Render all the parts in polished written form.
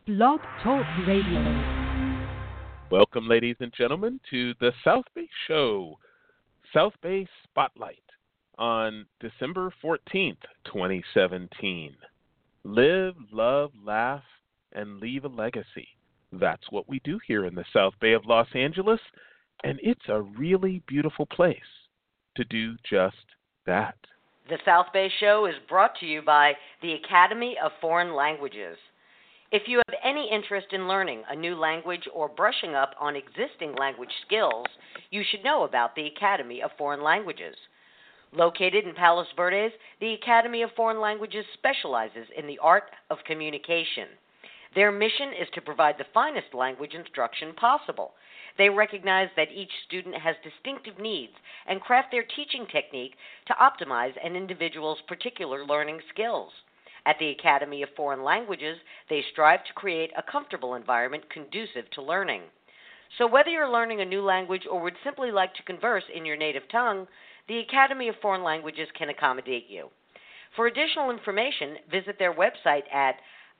Blog Talk Radio. Welcome, ladies and gentlemen, to the South Bay Show, South Bay Spotlight, on December 14th, 2017. Live, love, laugh, and leave a legacy. That's what we do here in the South Bay of Los Angeles, and it's a really beautiful place to do just that. The South Bay Show is brought to you by the Academy of Foreign Languages. If you have any interest in learning a new language or brushing up on existing language skills, you should know about the Academy of Foreign Languages. Located in Palos Verdes, the Academy of Foreign Languages specializes in the art of communication. Their mission is to provide the finest language instruction possible. They recognize that each student has distinctive needs and craft their teaching technique to optimize an individual's particular learning skills. At the Academy of Foreign Languages, they strive to create a comfortable environment conducive to learning. So whether you're learning a new language or would simply like to converse in your native tongue, the Academy of Foreign Languages can accommodate you. For additional information, visit their website at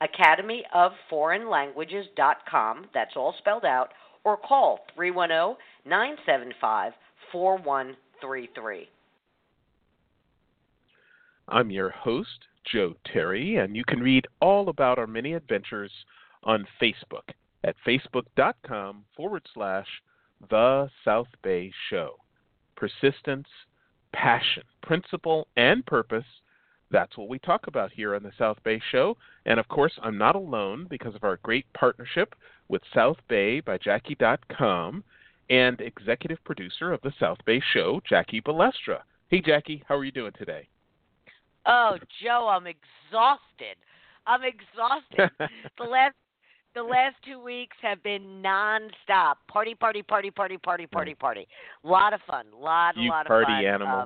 academyofforeignlanguages.com, that's all spelled out, or call 310-975-4133. I'm your host, Joe Terry, and you can read all about our many adventures on Facebook at facebook.com/The South Bay Show. Persistence, passion, principle, and purpose, that's what we talk about here on the South Bay Show. And of course, I'm not alone because of our great partnership with South Bay by Jackie.com and executive producer of the South Bay Show, Jackie Balestra. Hey, Jackie, how are you doing today? Oh, Joe, I'm exhausted. The last 2 weeks have been nonstop. Party. Lot of fun. Lot you of party fun. Animal.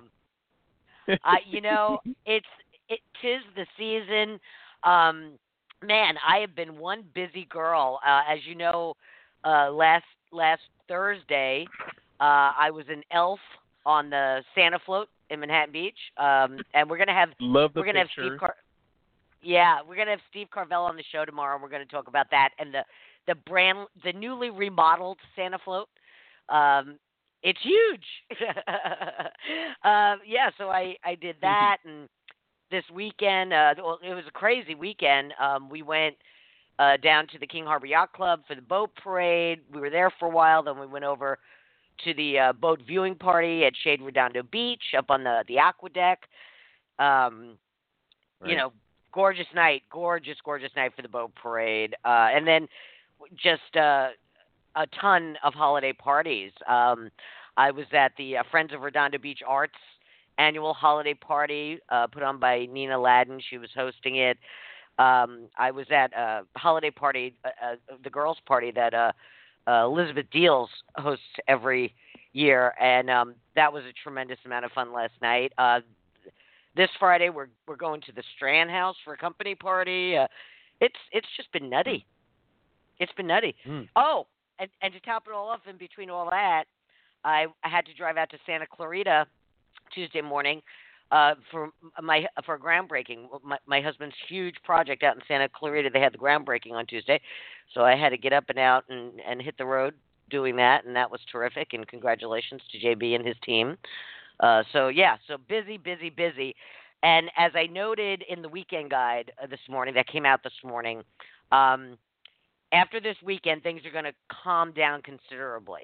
Tis the season. Man, I have been one busy girl. As you know, last Thursday, I was an elf on the Santa float in Manhattan Beach, and we're gonna have Love the we're gonna picture. have we're gonna have Steve Carvel on the show tomorrow, and we're gonna talk about that and the newly remodeled Santa float. It's huge. So I did that, and this weekend, it was a crazy weekend. We went down to the King Harbor Yacht Club for the boat parade. We were there for a while, then we went over to the boat viewing party at Shade Redondo Beach up on the aqua deck. Right. Gorgeous night for the boat parade. And then just a ton of holiday parties. I was at the Friends of Redondo Beach Arts annual holiday party put on by Nina Ladden. She was hosting it. I was at a holiday party, the girls' party that Elizabeth Deals hosts every year, and that was a tremendous amount of fun last night. This Friday, we're going to the Strand House for a company party. It's just been nutty. It's been nutty. Oh, and to top it all off, in between all that, I had to drive out to Santa Clarita Tuesday morning for a groundbreaking. My husband's huge project out in Santa Clarita. They had the groundbreaking on Tuesday, so I had to get up and out and hit the road doing that, and that was terrific. And congratulations to JB and his team. So busy. And as I noted in the weekend guide this morning, that came out this morning, after this weekend, things are going to calm down considerably.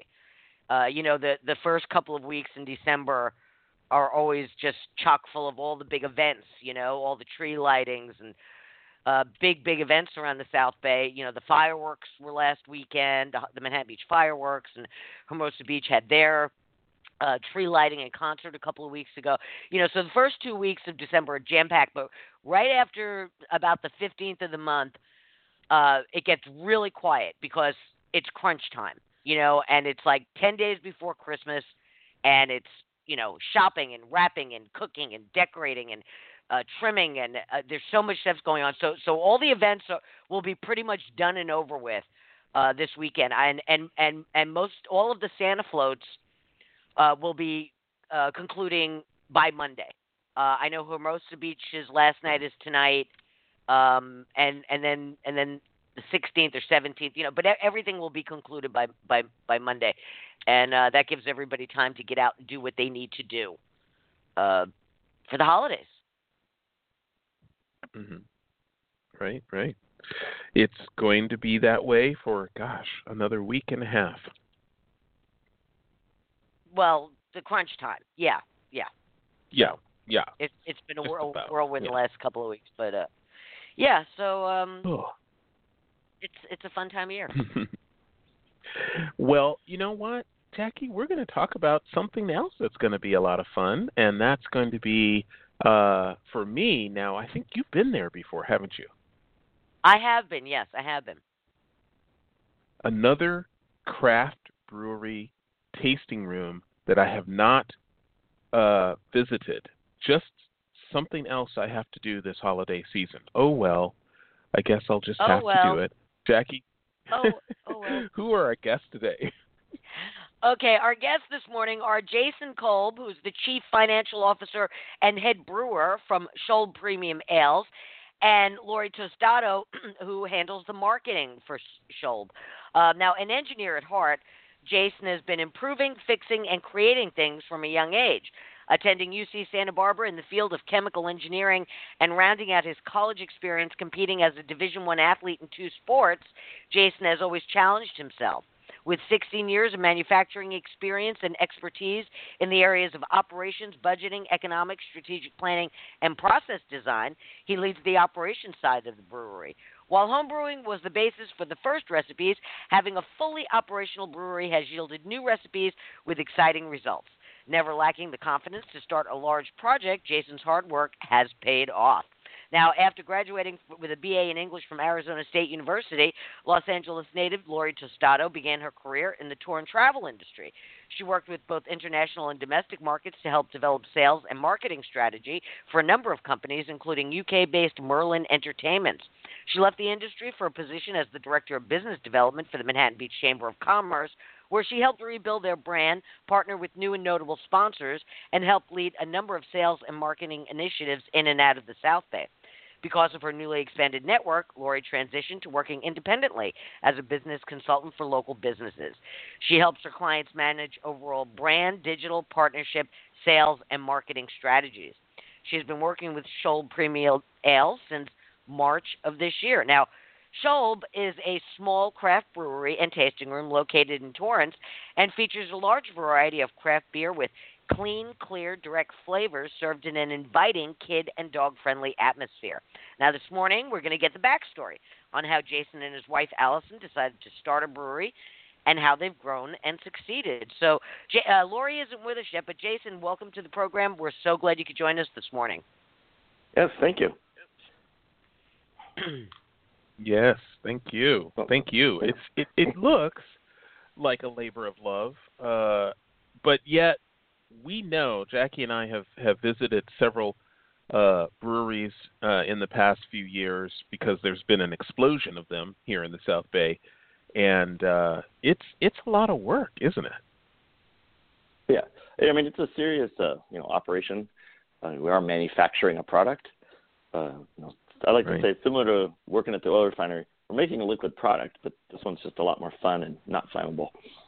The first couple of weeks in December are always just chock full of all the big events, all the tree lightings and big events around the South Bay. The fireworks were last weekend, the Manhattan Beach fireworks, and Hermosa Beach had their tree lighting and concert a couple of weeks ago. So the first 2 weeks of December are jam-packed, but right after about the 15th of the month, it gets really quiet because it's crunch time, and it's like 10 days before Christmas, and it's, shopping and wrapping and cooking and decorating and trimming, and there's so much stuff going on. So all the events will be pretty much done and over with this weekend, and most all of the Santa floats will be concluding by Monday. I know Hermosa Beach's last night is tonight, and then the 16th or 17th, but everything will be concluded by Monday, and that gives everybody time to get out and do what they need to do for the holidays. Mm-hmm. Right. It's going to be that way for, another week and a half. Well, the crunch time. Yeah. Yeah. It's been a whirlwind the last couple of weeks, but so it's a fun time of year. Well, you know what, Jackie, we're going to talk about something else that's going to be a lot of fun, and that's going to be for me. Now, I think you've been there before, haven't you? I have been. Yes, I have been. Another craft brewery tasting room that I have not visited. Just something else I have to do this holiday season. Oh, well, I guess I'll just have to do it. Jackie, well. Who are our guests today? Okay, our guests this morning are Jason Kolb, who's the Chief Financial Officer and Head Brewer from Schold Premium Ales, and Lori Tostado, who handles the marketing for Schold. Now, an engineer at heart, Jason has been improving, fixing, and creating things from a young age. Attending UC Santa Barbara in the field of chemical engineering and rounding out his college experience competing as a Division I athlete in 2 sports, Jason has always challenged himself. With 16 years of manufacturing experience and expertise in the areas of operations, budgeting, economics, strategic planning, and process design, he leads the operations side of the brewery. While homebrewing was the basis for the first recipes, having a fully operational brewery has yielded new recipes with exciting results. Never lacking the confidence to start a large project, Jason's hard work has paid off. Now, after graduating with a BA in English from Arizona State University, Los Angeles native Lori Tostado began her career in the tour and travel industry. She worked with both international and domestic markets to help develop sales and marketing strategy for a number of companies, including UK-based Merlin Entertainments. She left the industry for a position as the Director of Business Development for the Manhattan Beach Chamber of Commerce, where she helped rebuild their brand, partner with new and notable sponsors, and helped lead a number of sales and marketing initiatives in and out of the South Bay. Because of her newly expanded network, Lori transitioned to working independently as a business consultant for local businesses. She helps her clients manage overall brand, digital, partnership, sales, and marketing strategies. She has been working with Schold Premium Ales since March of this year. Now, Schold is a small craft brewery and tasting room located in Torrance and features a large variety of craft beer with clean, clear, direct flavors served in an inviting kid and dog-friendly atmosphere. Now, this morning, we're going to get the backstory on how Jason and his wife, Allison, decided to start a brewery and how they've grown and succeeded. So, Lori isn't with us yet, but Jason, welcome to the program. We're so glad you could join us this morning. Yes, thank you. Yes, thank you. Thank you. It looks like a labor of love, but yet we know, Jackie and I have visited several breweries in the past few years because there's been an explosion of them here in the South Bay, and it's a lot of work, isn't it? Yeah, I mean it's a serious operation. We are manufacturing a product. I like to say it's similar to working at the oil refinery. We're making a liquid product, but this one's just a lot more fun and not flammable.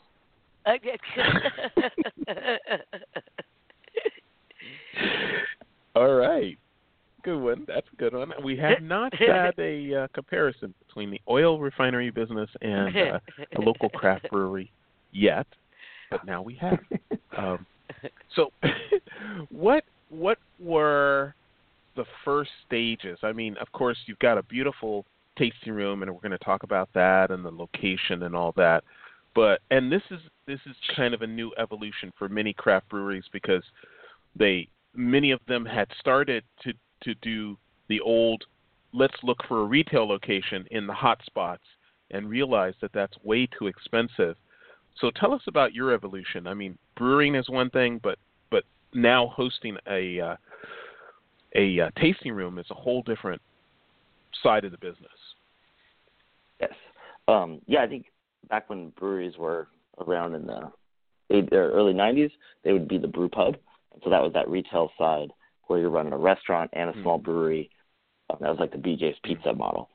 All right. Good one. That's a good one. We have not had a comparison between the oil refinery business and a local craft brewery yet, but now we have. So what were the first stages? I mean, of course, you've got a beautiful tasting room, and we're going to talk about that and the location and all that. But this is kind of a new evolution for many craft breweries because many of them had started to do the old let's look for a retail location in the hot spots and realized that that's way too expensive. So tell us about your evolution. I mean, brewing is one thing, but now hosting a tasting room is a whole different side of the business. Yes. I think back when breweries were around in the early 90s, they would be the brew pub. And so that was that retail side where you're running a restaurant and a small brewery. That was like the BJ's Pizza model.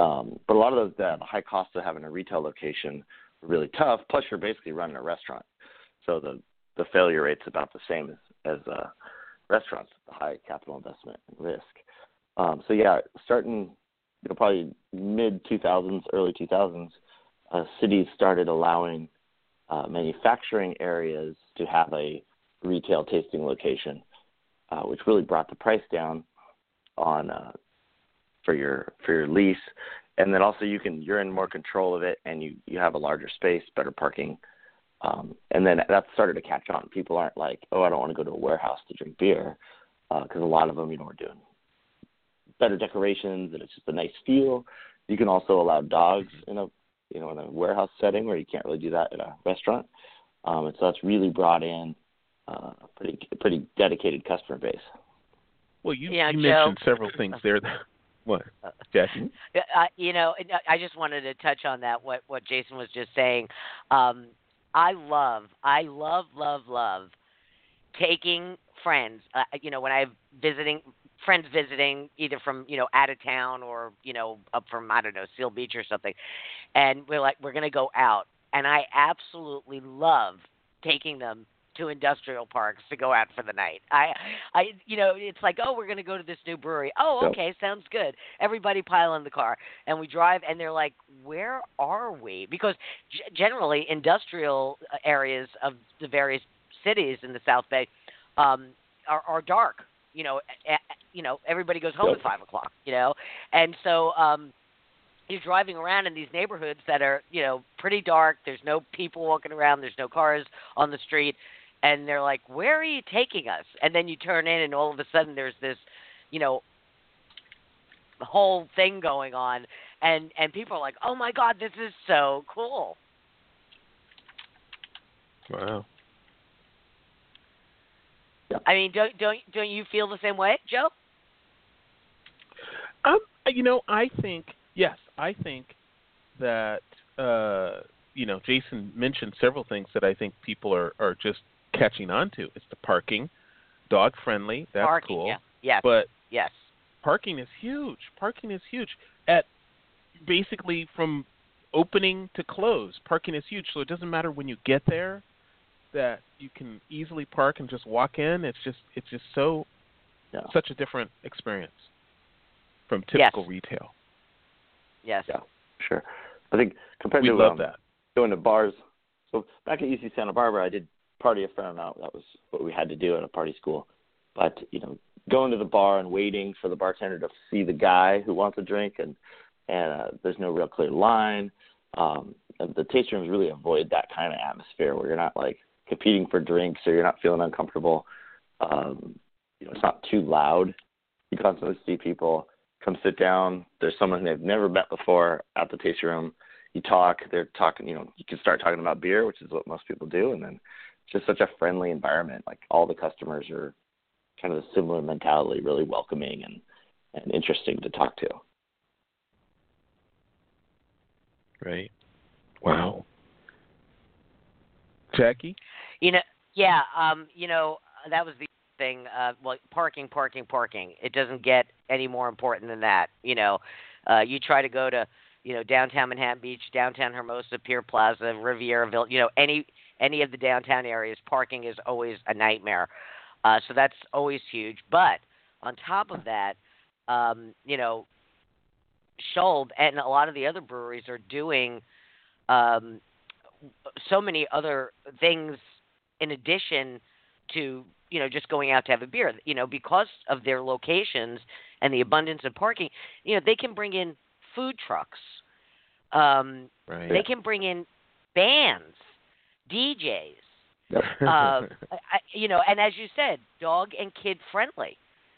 But a lot of those, the high cost of having a retail location were really tough. Plus, you're basically running a restaurant, so the failure rate's about the same as restaurants, the high capital investment and risk. So yeah, starting probably mid 2000s, early 2000s, cities started allowing manufacturing areas to have a retail tasting location, which really brought the price down on for your lease. And then also you're in more control of it, and you have a larger space, better parking. And then that started to catch on. People aren't like, oh, I don't want to go to a warehouse to drink beer, because a lot of them, are doing better decorations, and it's just a nice feel. You can also allow dogs in a warehouse setting where you can't really do that in a restaurant. And so that's really brought in a pretty dedicated customer base. Well, you mentioned several things there. What, Jackie? I just wanted to touch on that, what Jason was just saying. I love taking friends, when I'm friends visiting either from, out of town or, up from, I don't know, Seal Beach or something. And we're going to go out. And I absolutely love taking them to industrial parks to go out for the night. It's like, oh, we're going to go to this new brewery. Oh, okay, sounds good. Everybody pile in the car, and we drive, and they're like, where are we? Because generally, industrial areas of the various cities in the South Bay are dark. Everybody goes home at 5 o'clock. And so you're driving around in these neighborhoods that are, pretty dark. There's no people walking around. There's no cars on the street. And they're like, where are you taking us? And then you turn in, and all of a sudden there's this, whole thing going on. And people are like, oh, my God, this is so cool. Wow. I mean, don't you feel the same way, Joe? I think that Jason mentioned several things that I think people are just catching on to. It's the parking, dog friendly. That's parking, cool. Yeah. Yes. But yes, parking is huge. At basically from opening to close, parking is huge. So it doesn't matter when you get there that you can easily park and just walk in. It's just such a different experience from typical retail. Yes. Yeah, sure. I think compared to love that. Going to bars. So back at UC Santa Barbara, I did party a fair amount. That was what we had to do at a party school. But going to the bar and waiting for the bartender to see the guy who wants a drink, and there's no real clear line. The tasting rooms really avoid that kind of atmosphere where you're not like competing for drinks or you're not feeling uncomfortable. It's not too loud. You constantly see people come sit down. There's someone they've never met before at the tasting room. You talk. They're talking. You can start talking about beer, which is what most people do, and then it's just such a friendly environment. Like all the customers are kind of a similar mentality, really welcoming and interesting to talk to. Right. Wow. Jackie? That was the thing. Parking. It doesn't get any more important than that. You try to go to, downtown Manhattan Beach, downtown Hermosa, Pier Plaza, Rivieraville, any of the downtown areas, parking is always a nightmare. So that's always huge. But on top of that, Scholl and a lot of the other breweries are doing so many other things in addition to, just going out to have a beer. Because of their locations and the abundance of parking, they can bring in food trucks. Right. They can bring in bands, DJs. Yep. And as you said, dog and kid friendly.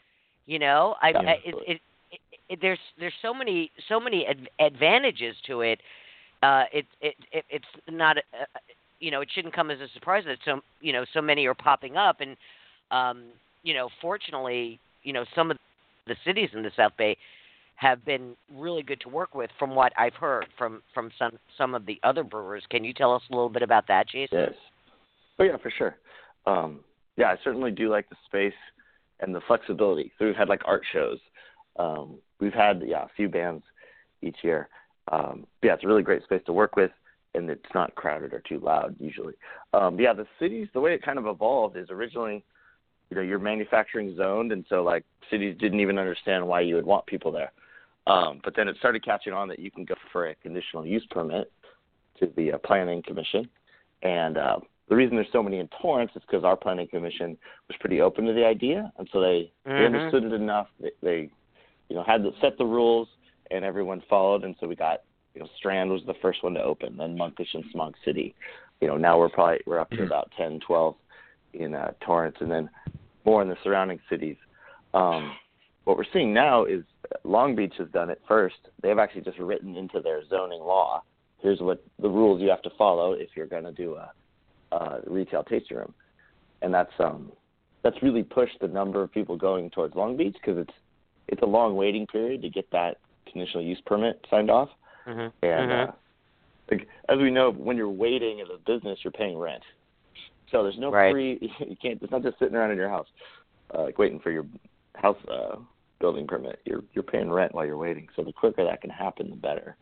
There's so many advantages to it. It's not it shouldn't come as a surprise that so many are popping up, and fortunately some of the cities in the South Bay have been really good to work with, from what I've heard from some of the other brewers. Can you tell us a little bit about that, Jason? Yes. Oh yeah, for sure. I certainly do like the space and the flexibility. So we've had like art shows. We've had a few bands, each year. Yeah, it's a really great space to work with, and it's not crowded or too loud usually. Yeah, the cities, the way it kind of evolved is originally, you're manufacturing zoned, and so like cities didn't even understand why you would want people there. But then it started catching on that you can go for a conditional use permit to the planning commission. And the reason there's so many in Torrance is because our planning commission was pretty open to the idea, and so they understood it enough. They had to set the rules, and everyone followed. And so we got, Strand was the first one to open, then Monkish and Smog City. Now we're up to about 10, 12 in Torrance, and then more in the surrounding cities. What we're seeing now is Long Beach has done it first. They've actually just written into their zoning law, here's what the rules you have to follow if you're going to do a retail tasting room. And that's really pushed the number of people going towards Long Beach, because it's a long waiting period to get that conditional use permit signed off. And like, as we know, when you're waiting as a business, you're paying rent. So there's no free. You can't. It's not just sitting around in your house, like waiting for your house building permit. You're paying rent while you're waiting. So the quicker that can happen, the better.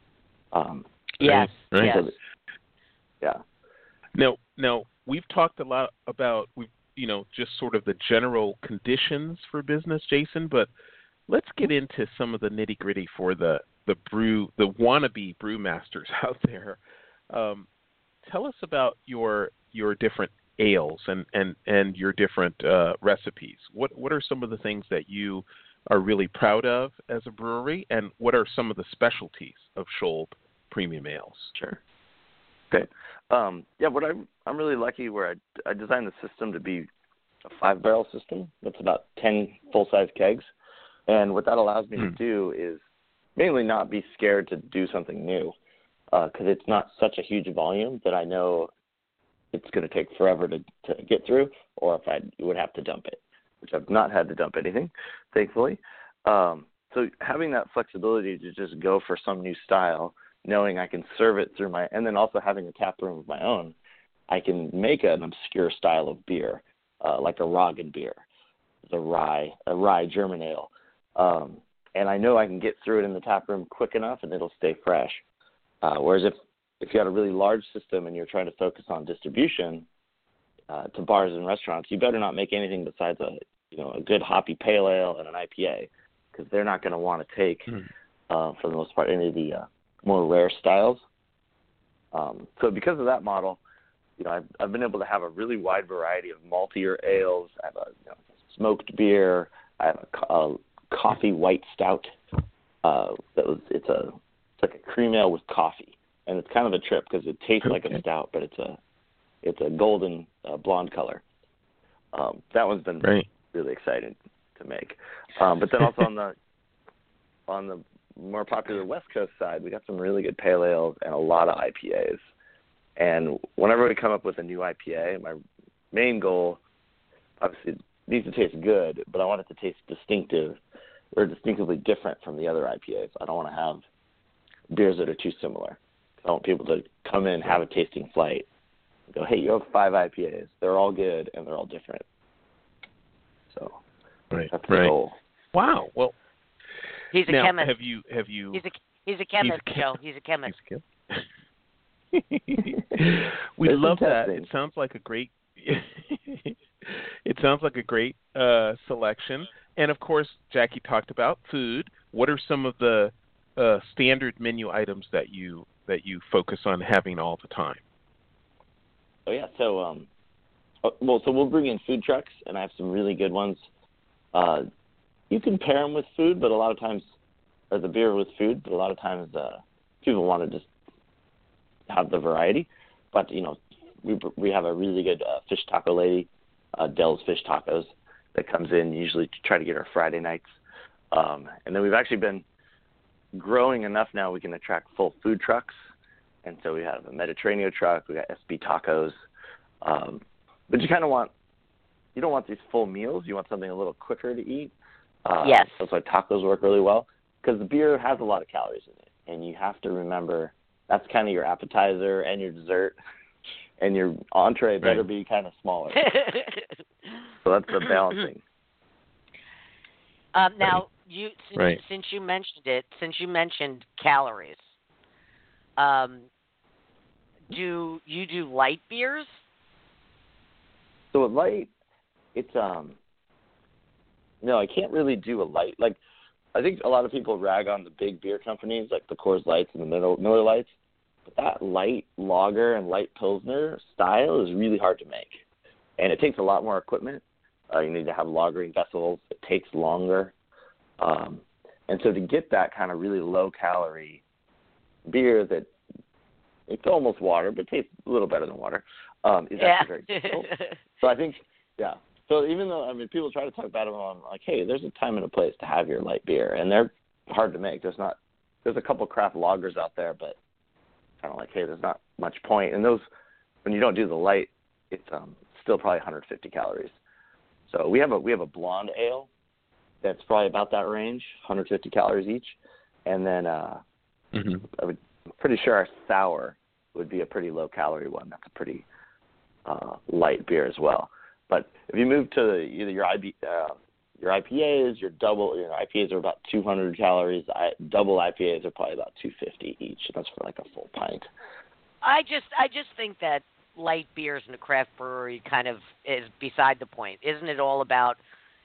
Yes. Right. Yes. So yeah. Now we've talked a lot about just sort of the general conditions for business, Jason. But let's get into some of the nitty gritty for the wannabe brewmasters out there. Tell us about your different ales and your different recipes. What are some of the things that you are really proud of as a brewery, and what are some of the specialties of Scholb Premium Ales? Sure. Okay. Yeah, what I'm really lucky where I designed the system to be a 5-barrel system. That's about 10 full-size kegs. And what that allows me to do is mainly not be scared to do something new, because it's not such a huge volume that I know it's going to take forever to get through, or if I would have to dump it, which I've not had to dump anything, thankfully. So having that flexibility to just go for some new style, knowing I can serve it through and then also having a tap room of my own, I can make an obscure style of beer, like a Roggen beer, a rye German ale. And I know I can get through it in the tap room quick enough and it'll stay fresh. Whereas if you had a really large system and you're trying to focus on distribution to bars and restaurants, you better not make anything besides a good hoppy pale ale and an IPA, because they're not going to want to take, for the most part, any of the more rare styles. So because of that model, I've been able to have a really wide variety of maltier ales. I have a smoked beer. I have a coffee white stout. It's like a cream ale with coffee, and it's kind of a trip because it tastes like a stout, but it's a golden blonde color. That one's been really exciting to make. But then also on the more popular West Coast side, we got some really good pale ales and a lot of IPAs. And whenever we come up with a new IPA, my main goal, obviously, it needs to taste good, but I want it to taste distinctively different from the other IPAs. I don't want to have beers that are too similar. I want people to come in, have a tasting flight, and go, hey, you have 5 IPAs. They're all good, and they're all different. So that's the goal. Wow. Well, he's a now, chemist. Have you? He's a chemist, Joe. He's a chemist. We love that. It sounds like a great. It sounds like a great selection. And of course, Jackie talked about food. What are some of the standard menu items that you focus on having all the time? Oh yeah, so we'll bring in food trucks, and I have some really good ones. You can pair them with food, but a lot of times, or the beer with food, but a lot of times people want to just have the variety. But we have a really good fish taco lady, Dell's Fish Tacos, that comes in usually to try to get our Friday nights. And then we've actually been growing enough now we can attract full food trucks. And so we have a Mediterranean truck, we got SB Tacos. But you don't want these full meals. You want something a little quicker to eat. Yes. That's why tacos work really well, because the beer has a lot of calories in it. And you have to remember that's kind of your appetizer and your dessert. And your entree better be kind of smaller. So that's the balancing. Now, Since you mentioned it, since you mentioned calories, do you do light beers? So a light, it's no, I can't really do a light. Like, I think a lot of people rag on the big beer companies, like the Coors Lights and the Miller Lights. But that light lager and light pilsner style is really hard to make, and it takes a lot more equipment. You need to have lagering vessels. It takes longer, and so to get that kind of really low calorie beer that it's almost water but tastes a little better than water is actually very difficult. So I think, yeah. So even though, I mean, people try to talk about them on, like, hey, there's a time and a place to have your light beer, and they're hard to make. There's a couple craft lagers out there, but kind of like, hey, there's not much point. And those, when you don't do the light, it's still probably 150 calories. So we have a blonde ale that's probably about that range, 150 calories each, and then I'm pretty sure our sour would be a pretty low calorie one. That's a pretty light beer as well. But if you move to either your IPAs, IPAs are about 200 calories. Double IPAs are probably about 250 each. That's for like a full pint. I just think that light beers in a craft brewery kind of is beside the point. Isn't it all about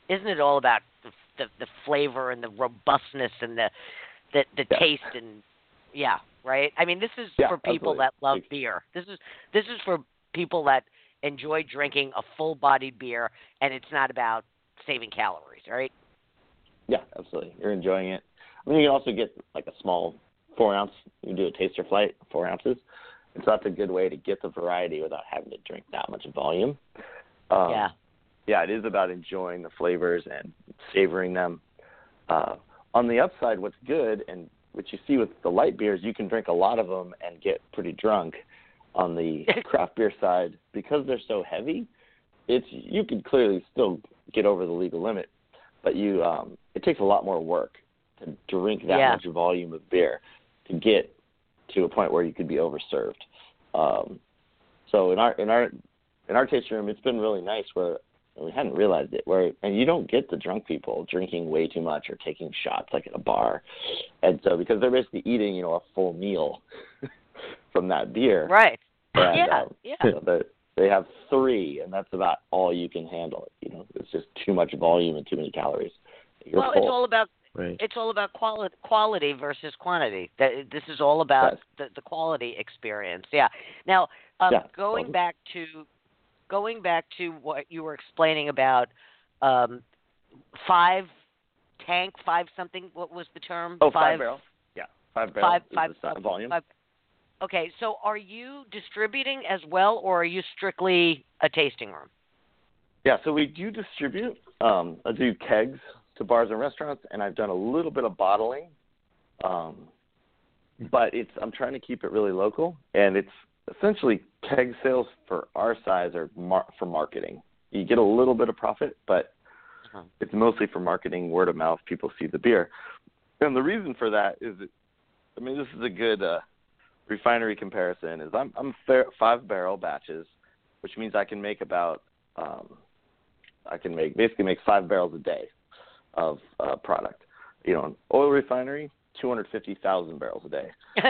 the flavor and the robustness and the taste and right? I mean, this is for people that love beer. This is for people that enjoy drinking a full-bodied beer, and it's not about saving calories, right? Yeah, absolutely. You're enjoying it. I mean, you can also get like a small 4-ounce. You can do a taster flight, 4 ounces. And so that's a good way to get the variety without having to drink that much volume. Yeah, it is about enjoying the flavors and savoring them. On the upside, what's good and what you see with the light beers, you can drink a lot of them and get pretty drunk. On the craft beer side, because they're so heavy, you can clearly still get over the legal limit, but it takes a lot more work to drink that much volume of beer to get to a point where you could be overserved. So in our tasting room, it's been really nice where we hadn't realized it, and you don't get the drunk people drinking way too much or taking shots like at a bar, and so because they're basically eating a full meal from that beer. Right. And, they have 3, and that's about all you can handle. It's just too much volume and too many calories. You're full. It's all about quality versus quantity. This is all about the quality experience. Yeah. Now, going back to what you were explaining about 5 something. What was the term? Oh, 5 barrel. Yeah, 5 barrel. Five volume. Okay, so are you distributing as well, or are you strictly a tasting room? Yeah, so we do distribute. I do kegs to bars and restaurants, and I've done a little bit of bottling. But I'm trying to keep it really local, and it's essentially keg sales for our size are for marketing. You get a little bit of profit, but it's mostly for marketing, word of mouth. People see the beer. And the reason for that is this is a good refinery comparison. Is I'm 5 barrel batches, which means I can make about basically make 5 barrels a day of product. An oil refinery, 250,000 barrels a day.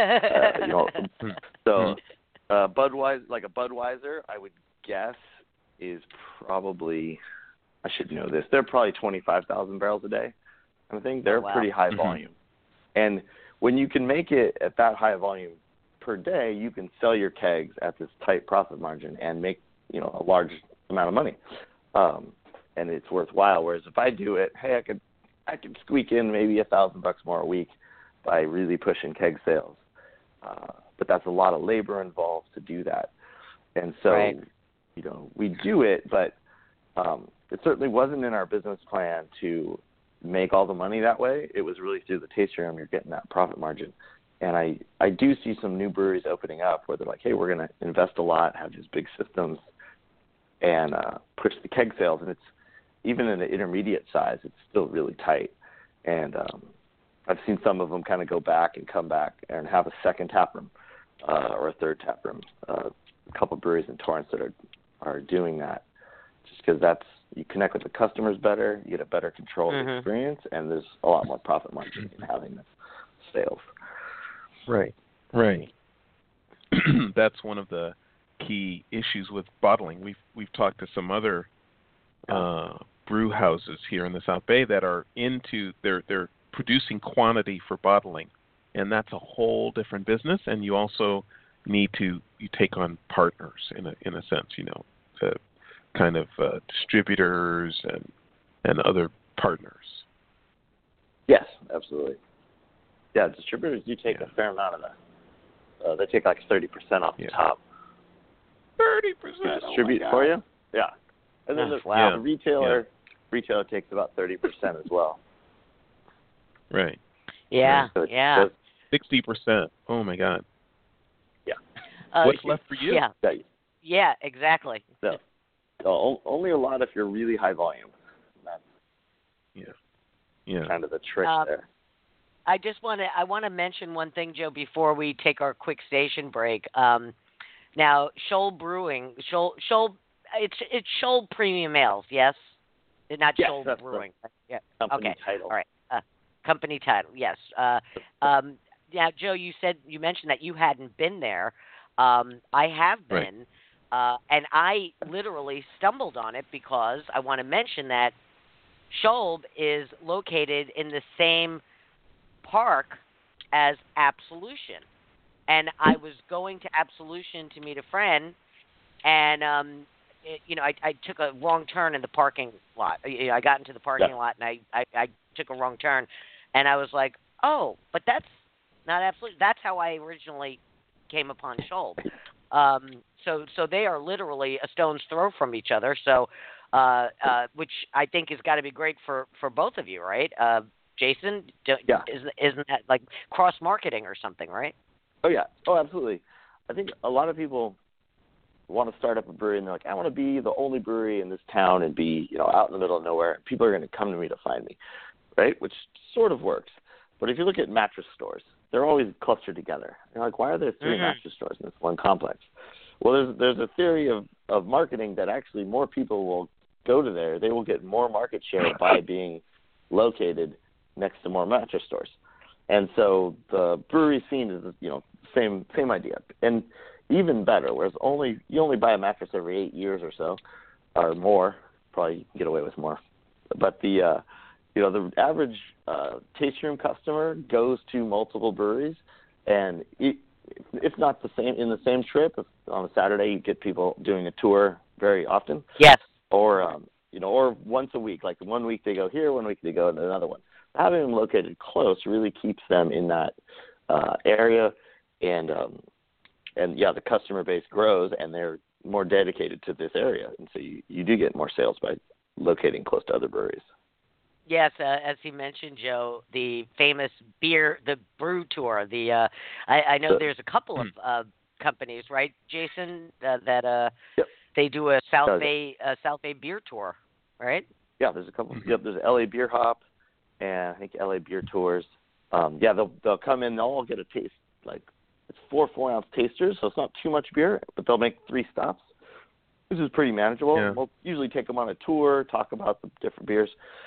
So Budweiser, like a Budweiser, I would guess is probably, I should know this, they're probably 25,000 barrels a day. I think they're pretty high volume. And when you can make it at that high volume per day, you can sell your kegs at this tight profit margin and make a large amount of money, and it's worthwhile. Whereas if I do it, hey, I could squeak in maybe $1,000 more a week by really pushing keg sales, but that's a lot of labor involved to do that, and so we do it, but it certainly wasn't in our business plan to make all the money that way. It was really through the tasting room you're getting that profit margin. And I do see some new breweries opening up where they're like, hey, we're going to invest a lot, have these big systems, and push the keg sales. And it's even in the intermediate size, it's still really tight. And I've seen some of them kind of go back and come back and have a second tap room or a third tap room. A couple of breweries in Torrance that are doing that, just because you connect with the customers better, you get a better control of the experience, and there's a lot more profit margin in having the sales. Right. That's one of the key issues with bottling. We've talked to some other brew houses here in the South Bay that are they're producing quantity for bottling, and that's a whole different business. And you also need you take on partners in a sense, to kind of distributors and other partners. Yes, absolutely. Yeah, distributors do take a fair amount of that. They take like 30% off the top. 30%. Distribute for you? Yeah. And then the retailer takes about 30% as well. Right. Yeah. So 60%. Oh my God. Yeah. What's left for you? Yeah, exactly. So only a lot if you're really high volume. That's kind of the trick there. I want to mention one thing, Joe, before we take our quick station break. Now, Shoal Brewing, it's Shoal Premium Ales, yes? Not Shoal Brewing. Company title. All right. Company title, yes. Now, Joe, you mentioned that you hadn't been there. I have been, and I literally stumbled on it because I want to mention that Shoal is located in the same park as Absolution, and I was going to Absolution to meet a friend, and I took a wrong turn in the parking lot. I got into the parking lot, and I took a wrong turn, and I was like, oh, but that's not Absolution. That's how I originally came upon Shoal. So they are literally a stone's throw from each other. So, which I think has got to be great for both of you, right? Jason, isn't that like cross-marketing or something, right? Oh, yeah. Oh, absolutely. I think a lot of people want to start up a brewery, and they're like, I want to be the only brewery in this town and be, out in the middle of nowhere. People are going to come to me to find me, right? Which sort of works. But if you look at mattress stores, they're always clustered together. You're like, why are there three mattress stores in this one complex? Well, there's a theory of marketing that actually more people will go to there. They will get more market share by being located next to more mattress stores. And so the brewery scene is, same idea. And even better, whereas you only buy a mattress every 8 years or so, or more. Probably you can get away with more. But the average tasting room customer goes to multiple breweries, and if not in the same trip, if on a Saturday you get people doing a tour very often. Yes. Or or once a week. Like 1 week they go here, 1 week they go to another one. Having them located close really keeps them in that area, and the customer base grows, and they're more dedicated to this area, and so you do get more sales by locating close to other breweries. Yes, as he mentioned, Joe, the famous the brew tour. I know there's a couple of companies, right, Jason, that they do a South Bay beer tour, right? Yeah, there's a couple. Yep, there's LA Beer Hop, and I think LA Beer Tours. They'll come in. They'll all get a taste. Like it's 4 4-ounce tasters, so it's not too much beer, but they'll make 3 stops. This is pretty manageable. Yeah. We'll usually take them on a tour, talk about the different beers.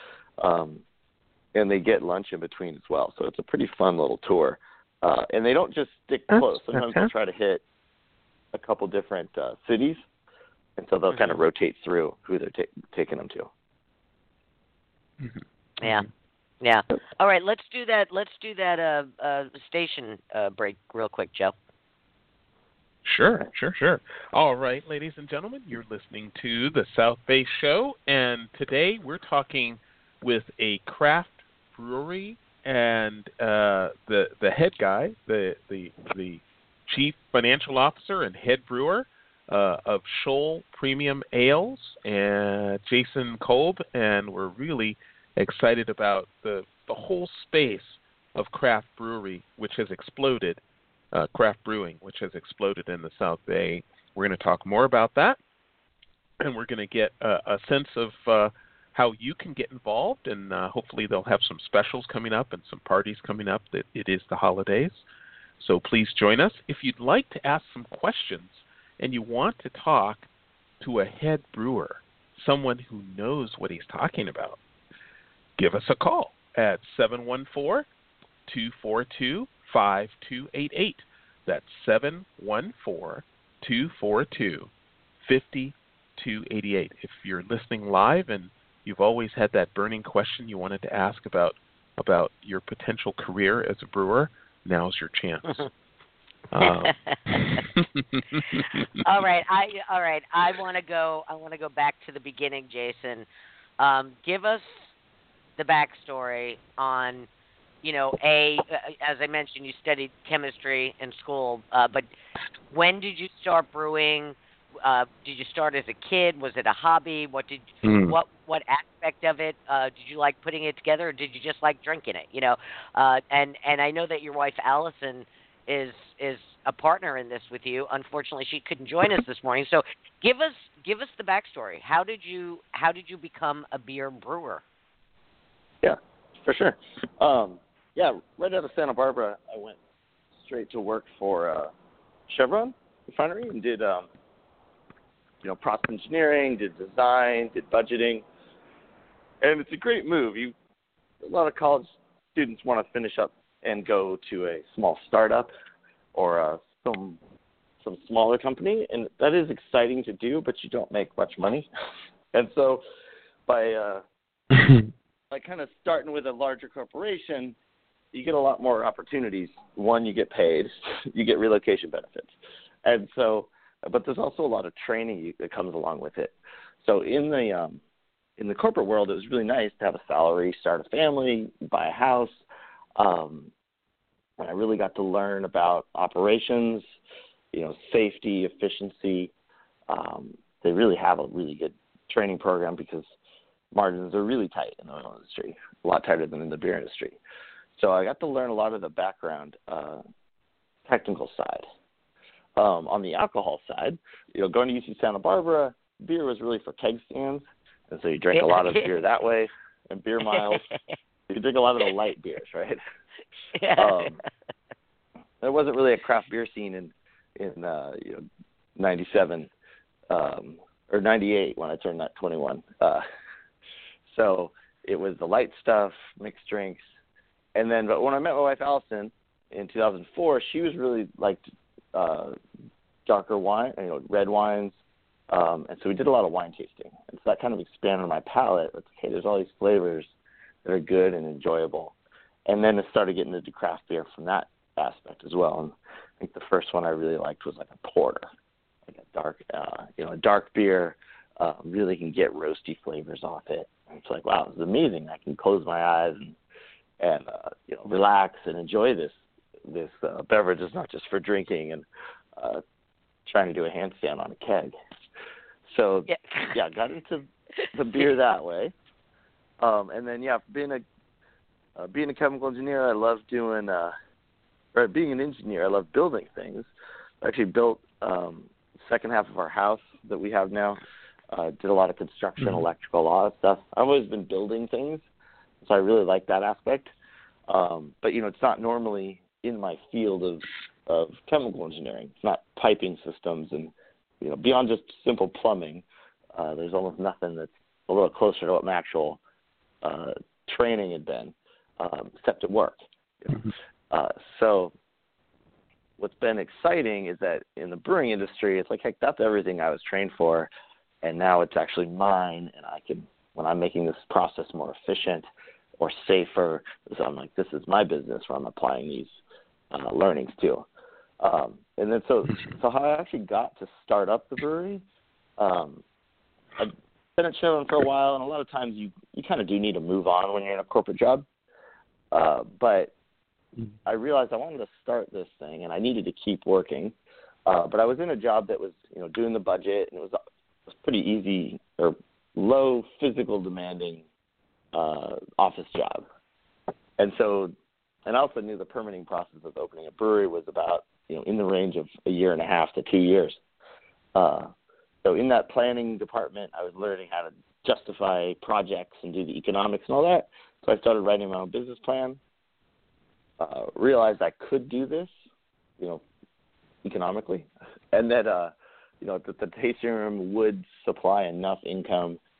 And they get lunch in between as well. So it's a pretty fun little tour. And they don't just stick close. Sometimes they'll try to hit a couple different cities. And so they'll kind of rotate through who they're taking them to. Yeah. All right, let's do that station break real quick, Joe. Sure. All right, ladies and gentlemen, you're listening to the South Bay Show, and today we're talking with a craft brewery and the head guy, the chief financial officer and head brewer of Shoal Premium Ales, and Jason Kolb, and we're really excited about the whole space of craft brewery, which has exploded. Craft brewing, which has exploded in the South Bay. We're going to talk more about that, and we're going to get a sense of how you can get involved, and hopefully they'll have some specials coming up and some parties coming up. That it is the holidays, so please join us. If you'd like to ask some questions and you want to talk to a head brewer, someone who knows what he's talking about, give us a call at 714-242-5288. That's 714-242-5288. If you're listening live and you've always had that burning question you wanted to ask about your potential career as a brewer, now's your chance. All right. I want to go back to the beginning, Jason. Give us the backstory on, as I mentioned, you studied chemistry in school, but when did you start brewing? Did you start as a kid? Was it a hobby? What aspect of it did you like putting it together, or did you just like drinking it? And I know that your wife Allison is a partner in this with you. Unfortunately, she couldn't join us this morning. So give us the backstory. How did you become a beer brewer? Yeah, for sure. Right out of Santa Barbara, I went straight to work for Chevron Refinery and did process engineering, did design, did budgeting, and it's a great move. A lot of college students want to finish up and go to a small startup or some smaller company, and that is exciting to do, but you don't make much money. And so by kind of starting with a larger corporation, you get a lot more opportunities. One, you get paid, you get relocation benefits, and so, but there's also a lot of training that comes along with it. So in the corporate world, it was really nice to have a salary, start a family, buy a house. And I really got to learn about operations, safety, efficiency. They really have a really good training program because margins are really tight in the oil industry, a lot tighter than in the beer industry. So I got to learn a lot of the background, technical side. On the alcohol side, going to UC Santa Barbara, beer was really for keg stands, and so you drank a lot of beer that way, and beer miles. You drink a lot of the light beers, right? There wasn't really a craft beer scene in 97 or 98 when I turned 21. So it was the light stuff, mixed drinks, but when I met my wife Allison in 2004, she was really liked darker wine, red wines, and so we did a lot of wine tasting, and so that kind of expanded my palate. It's okay, there's all these flavors that are good and enjoyable. And then it started getting into craft beer from that aspect as well. And I think the first one I really liked was like a porter, like a dark, a dark beer. Really can get roasty flavors off it. And it's like, wow, this is amazing. I can close my eyes and relax and enjoy this beverage. Is not just for drinking and trying to do a handstand on a keg. So got into the beer that way. And then being a chemical engineer, I love doing being an engineer, I love building things. I actually built second half of our house that we have now. Did a lot of construction, electrical, a lot of stuff. I've always been building things, so I really like that aspect. But it's not normally in my field of chemical engineering. It's not piping systems and beyond just simple plumbing. There's almost nothing that's a little closer to what my actual training had been, except at work. So what's been exciting is that in the brewing industry, it's like, heck, that's everything I was trained for, and now it's actually mine, and I can, when I'm making this process more efficient or safer, so I'm like, this is my business where I'm applying these learnings to. And then so how I actually got to start up the brewery, I've been at Chevron for a while, and a lot of times you kind of do need to move on when you're in a corporate job. But I realized I wanted to start this thing, and I needed to keep working. But I was in a job that was, doing the budget, and it was pretty easy or low physical demanding office job. And so, and I also knew the permitting process of opening a brewery was about, in the range of a year and a half to 2 years. So in that planning department, I was learning how to justify projects and do the economics and all that. So I started writing my own business plan, realized I could do this, economically, and that, that the tasting room would supply enough income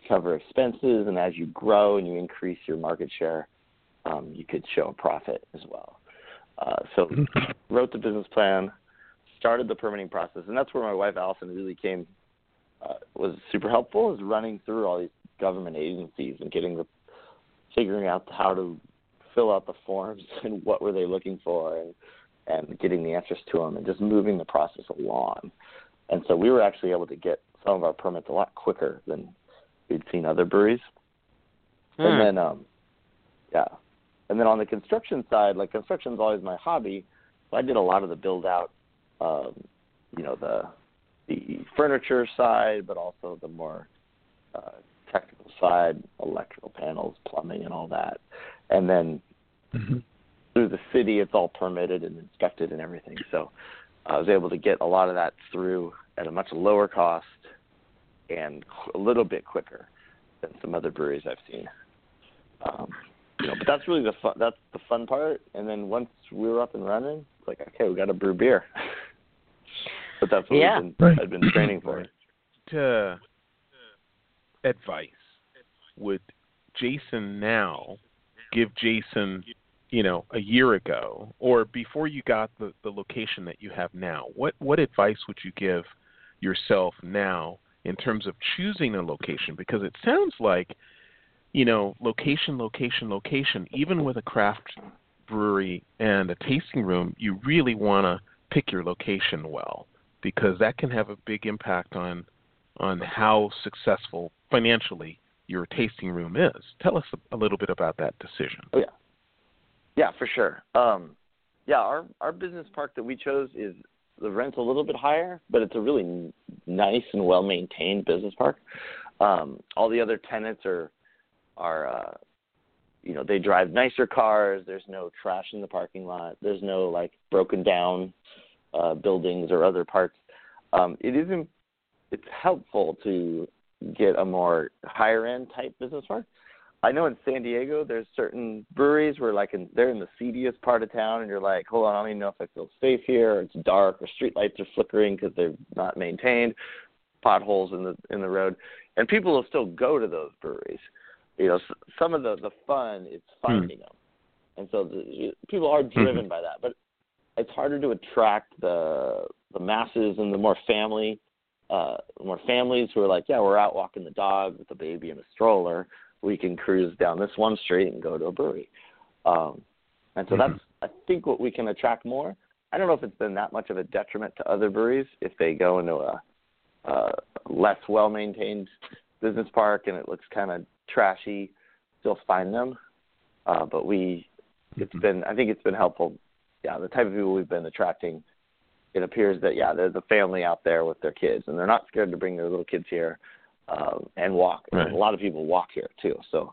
cover expenses, and as you grow and you increase your market share, you could show a profit as well. So wrote the business plan, started the permitting process, and that's where my wife Allison really was super helpful, is running through all these government agencies and figuring out how to fill out the forms and what were they looking for, and getting the answers to them, and just moving the process along. And so we were actually able to get some of our permits a lot quicker than we'd seen other breweries. And then, and then on the construction side, like, construction's always my hobby, so I did a lot of the build out, the furniture side, but also the more technical side, electrical panels, plumbing, and all that. And then through the city, it's all permitted and inspected and everything. So I was able to get a lot of that through at a much lower cost and a little bit quicker than some other breweries I've seen. But that's really that's the fun part. And then once we were up and running, it's like, okay, we got to brew beer. But that's what I've been training for. Advice would Jason now give Jason, a year ago or before you got the location that you have now? What advice would you give yourself now in terms of choosing a location? Because it sounds like, location, even with a craft brewery and a tasting room, you really want to pick your location well, because that can have a big impact on how successful financially your tasting room is. Tell us a little bit about that decision. Oh, yeah. Yeah, for sure. Our business park that we chose is, the rent's a little bit higher, but it's a really nice and well-maintained business park. All the other tenants are they drive nicer cars. There's no trash in the parking lot. There's no, like, broken down buildings or other parts. It's helpful to get a more higher-end type business park. I know in San Diego there's certain breweries where, like, they're in the seediest part of town, and you're like, hold on, I don't even know if I feel safe here, or it's dark, or street lights are flickering because they're not maintained, potholes in the road, and people will still go to those breweries. Some of the fun is finding them, and so people are driven by that. But it's harder to attract the masses and the more families who are like, yeah, we're out walking the dog with the baby in a stroller. We can cruise down this one street and go to a brewery. And so that's, I think, what we can attract more. I don't know if it's been that much of a detriment to other breweries if they go into a less well-maintained business park and it looks kind of trashy, still find them. But I think it's been helpful. Yeah, the type of people we've been attracting, it appears that, there's a family out there with their kids, and they're not scared to bring their little kids here and walk. Right. And a lot of people walk here, too. So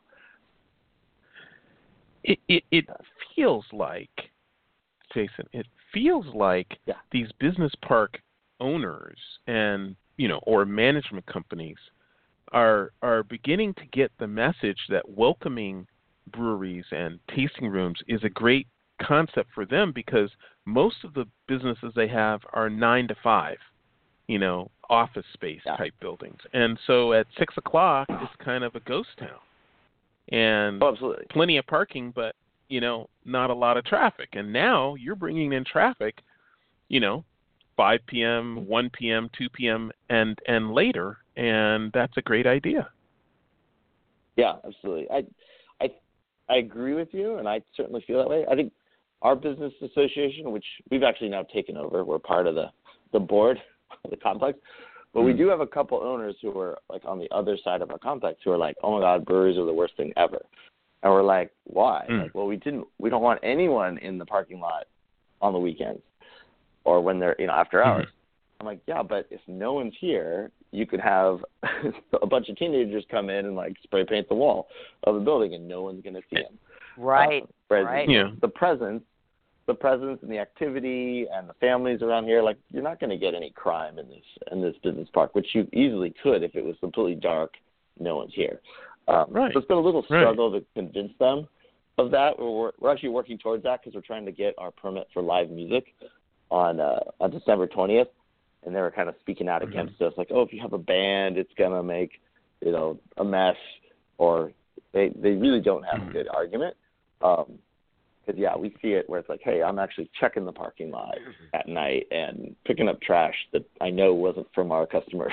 it feels like, Jason, these business park owners and, or management companies are beginning to get the message that welcoming breweries and tasting rooms is a great concept for them, because most of the businesses they have are 9 to 5, office space type buildings. And so at 6 o'clock, it's kind of a ghost town. And plenty of parking, but, not a lot of traffic. And now you're bringing in traffic, 5 p.m., 1 p.m., 2 p.m., and later. And that's a great idea. Yeah, absolutely. I agree with you, and I certainly feel that way. I think our business association, which we've actually now taken over, we're part of the board of the complex, but we do have a couple owners who are, like, on the other side of our complex who are like, oh my God, breweries are the worst thing ever. And we're like, why? Like, well, we don't want anyone in the parking lot on the weekends or when they're, after hours. I'm like, yeah, but if no one's here, you could have a bunch of teenagers come in and, like, spray paint the wall of the building, and no one's going to see them. Right. Right. Yeah. The presence and the activity and the families around here, like, you're not going to get any crime in this business park, which you easily could if it was completely dark, no one's here. Right. So it's been a little struggle to convince them of that. We're actually working towards that because we're trying to get our permit for live music on December 20th. And they were kind of speaking out against us, like, oh, if you have a band, it's going to make a mess, or they really don't have a good argument. Because, we see it where it's like, hey, I'm actually checking the parking lot at night and picking up trash that I know wasn't from our customers.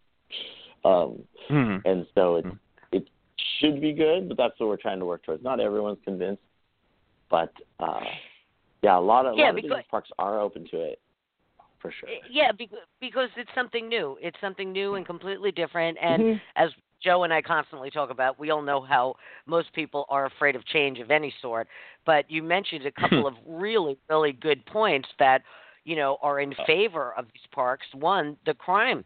And so it should be good, but that's what we're trying to work towards. Not everyone's convinced, but, a lot of business parks are open to it, for sure. Yeah, because it's something new. It's something new and completely different. And as Joe and I constantly talk about, we all know how most people are afraid of change of any sort. But you mentioned a couple of really, really good points that, are in favor of these parks. One, the crime.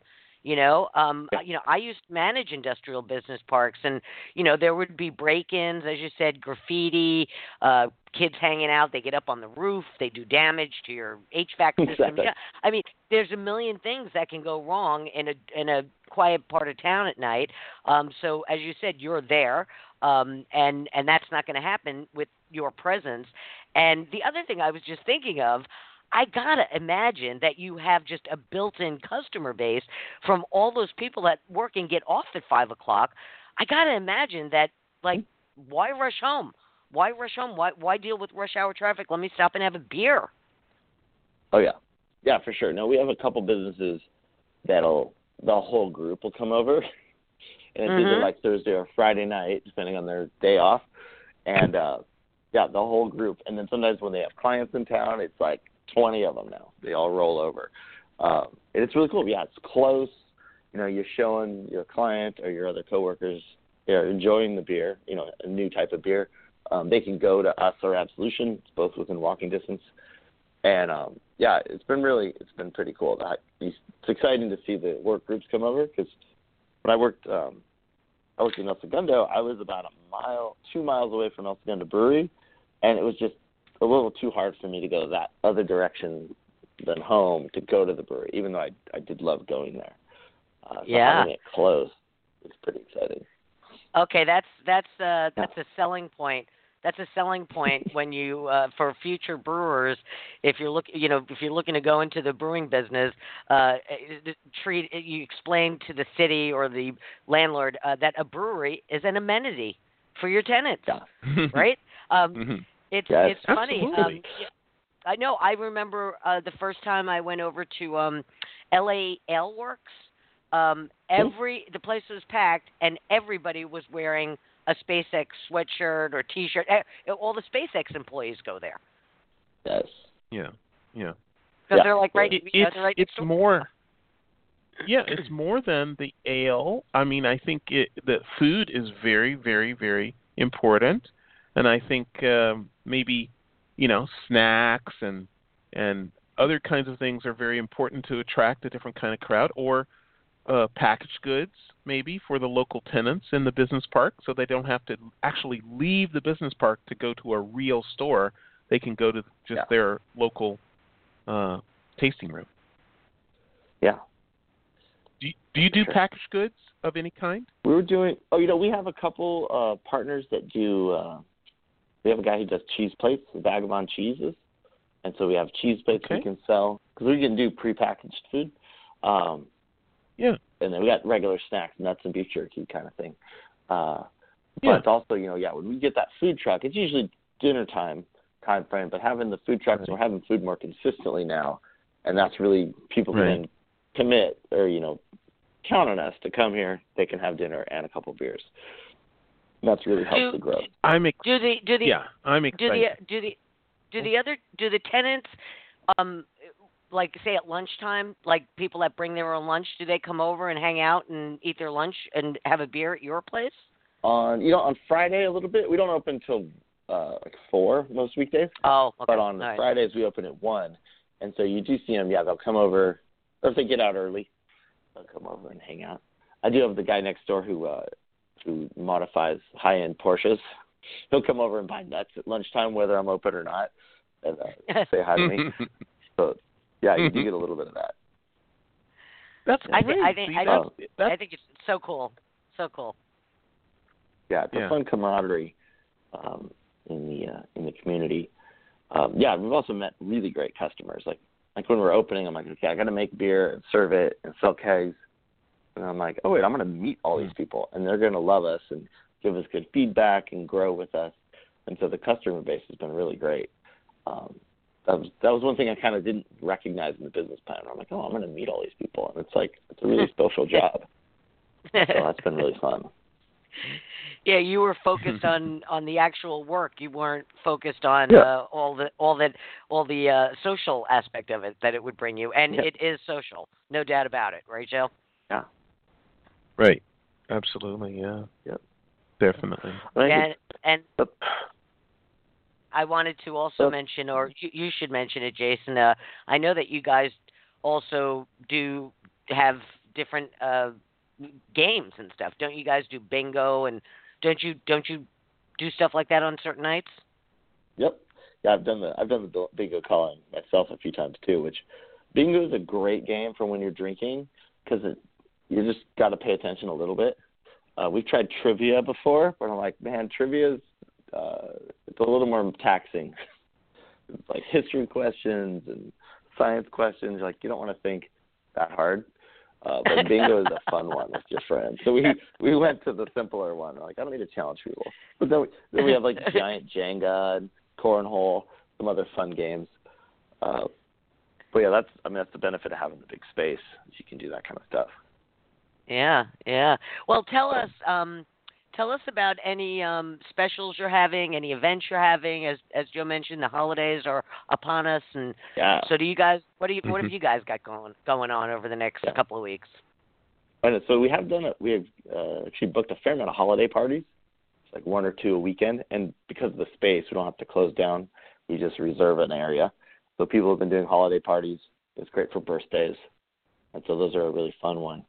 I used to manage industrial business parks, and there would be break-ins, as you said, graffiti, kids hanging out. They get up on the roof, they do damage to your HVAC system. Exactly. I mean, there's a million things that can go wrong in a quiet part of town at night. So as you said, you're there, and that's not going to happen with your presence. And the other thing I was just thinking of, I got to imagine that you have just a built-in customer base from all those people that work and get off at 5 o'clock. I got to imagine that, why rush home? Why rush home? Why deal with rush hour traffic? Let me stop and have a beer. Oh, yeah. Yeah, for sure. No, we have a couple businesses the whole group will come over. And it's either like Thursday or Friday night, depending on their day off. And, the whole group. And then sometimes when they have clients in town, it's like 20 of them now. They all roll over. And it's really cool. Yeah, it's close. You're showing your client or your other coworkers enjoying the beer, a new type of beer. They can go to us or Absolution. It's both within walking distance. And, it's been pretty cool. It's exciting to see the work groups come over, because when I worked in El Segundo, I was about 2 miles away from El Segundo Brewery, and it was just a little too hard for me to go that other direction than home to go to the brewery, even though I did love going there. Having it close is pretty exciting. Okay, that's a selling point. That's a selling point when you for future brewers, if you're looking to go into the brewing business, you explain to the city or the landlord that a brewery is an amenity for your tenants, right? It's funny. I know. I remember the first time I went over to LA Ale Works. The place was packed, and everybody was wearing a SpaceX sweatshirt or T-shirt. All the SpaceX employees go there. Yes. Yeah. Because they're like it's more. Yeah, it's more than the ale. I mean, I think the food is very, very, very important. And I think maybe, snacks and other kinds of things are very important to attract a different kind of crowd, or packaged goods maybe for the local tenants in the business park, so they don't have to actually leave the business park to go to a real store. They can go to just their local tasting room. Yeah. Do you do packaged goods of any kind? We were doing. We have a couple partners that do. We have a guy who does cheese plates, Vagabond cheeses, and so we have cheese plates we can sell, because we can do prepackaged food. And then we got regular snacks, nuts and beef jerky kind of thing. But also, when we get that food truck, it's usually dinner time frame. But having the food trucks, we're having food more consistently now, and that's really people can commit or count on us to come here. They can have dinner and a couple of beers. And that's really helped the growth. I'm excited. Do the tenants, like say at lunchtime, like people that bring their own lunch, do they come over and hang out and eat their lunch and have a beer at your place? On Friday a little bit. We don't open until 4 most weekdays. Oh, okay. But on Fridays we open at 1, and so you do see them. Yeah, they'll come over, or if they get out early, they'll come over and hang out. I do have the guy next door who modifies high-end Porsches. He'll come over and buy nuts at lunchtime, whether I'm open or not, and say hi to me. So, yeah, you do get a little bit of that. That's great. I think it's so cool. So cool. Yeah, it's a fun camaraderie in the community. We've also met really great customers. Like when we're opening, I'm like, okay, I got to make beer and serve it and sell kegs. And I'm like, oh, wait, I'm going to meet all these people, and they're going to love us and give us good feedback and grow with us. And so the customer base has been really great. That was one thing I kind of didn't recognize in the business plan. I'm like, oh, I'm going to meet all these people. And it's like, it's a really social job. So that's been really fun. Yeah, you were focused on the actual work. You weren't focused on all the social aspect of it that it would bring you, and it is social, no doubt about it, right, Joe? Yeah. Right. Absolutely. Yeah. Yep. Definitely. And I wanted to also mention, or you should mention it, Jason. I know that you guys also do have different games and stuff. Don't you guys do bingo, and don't you do stuff like that on certain nights? Yep. Yeah, I've done the bingo calling myself a few times too. Which bingo is a great game for when you're drinking because you just got to pay attention a little bit. We've tried trivia before, but I'm like, man, trivia's it's a little more taxing. It's like history questions and science questions. Like you don't want to think that hard. But bingo is a fun one with your friends. So we went to the simpler one. We're like, I don't need to challenge people. But then we have like giant Jenga and cornhole, some other fun games. But yeah, that's the benefit of having the big space. You can do that kind of stuff. Yeah. Well, tell us about any specials you're having, any events you're having. As Joe mentioned, the holidays are upon us, and so do you guys? What have you guys got going on over the next couple of weeks? So we have actually booked a fair amount of holiday parties. It's like 1 or 2 a weekend, and because of the space, we don't have to close down. We just reserve an area. So people have been doing holiday parties. It's great for birthdays, and so those are a really fun one.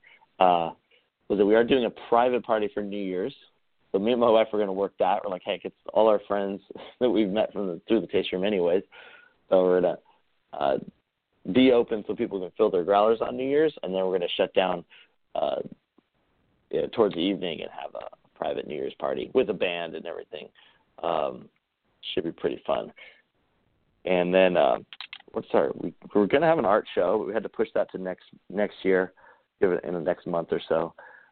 We are doing a private party for New Year's. So me and my wife are going to work that. We're like, hey, it's all our friends that we've met through the taste room anyways. So we're going to be open so people can fill their growlers on New Year's, and then we're going to shut down towards the evening and have a private New Year's party with a band and everything. Should be pretty fun. And then we're going to have an art show, but we had to push that to next year, give it in the next month or so.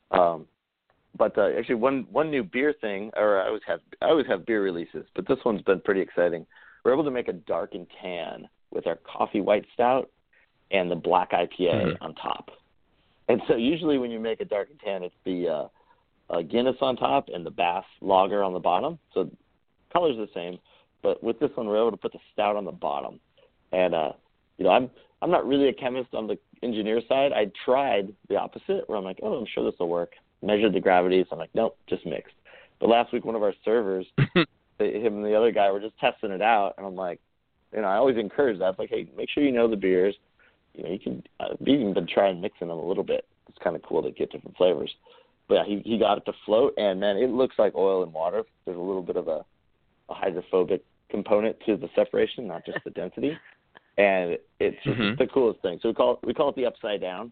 But actually, one new beer thing, or I always have beer releases, but this one's been pretty exciting. We're able to make a dark and tan with our coffee white stout and the black IPA on top. And so usually when you make a dark and tan, it's the Guinness on top and the Bass Lager on the bottom. So color's the same, but with this one, we're able to put the stout on the bottom. And I'm not really a chemist on the engineer side. I tried the opposite, where I'm like, oh, I'm sure this will work. Measured the gravity, so I'm like, nope, just mixed. But last week, one of our servers, him and the other guy were just testing it out, and I'm like, I always encourage that. It's like, hey, make sure you know the beers. You can we've even been trying mixing them a little bit. It's kind of cool to get different flavors. But yeah, he got it to float, and man, it looks like oil and water. There's a little bit of a hydrophobic component to the separation, not just the density. And it's just the coolest thing. So we call it the upside down.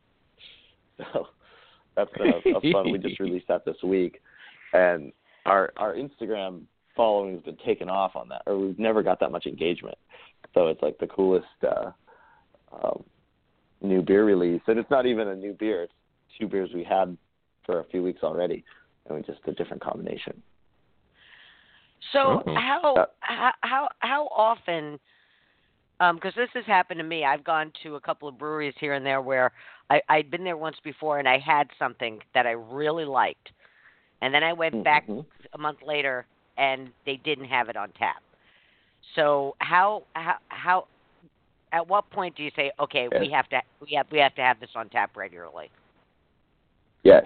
So that's a fun. We just released that this week, and our Instagram following has been taken off on that, or we've never got that much engagement. So it's like the coolest new beer release, and it's not even a new beer. It's 2 beers we had for a few weeks already, and we just a different combination. So how often? Because this has happened to me. I've gone to a couple of breweries here and there where I'd been there once before and I had something that I really liked. And then I went back a month later and they didn't have it on tap. So how at what point do you say, okay, we have to have this on tap regularly? Yes.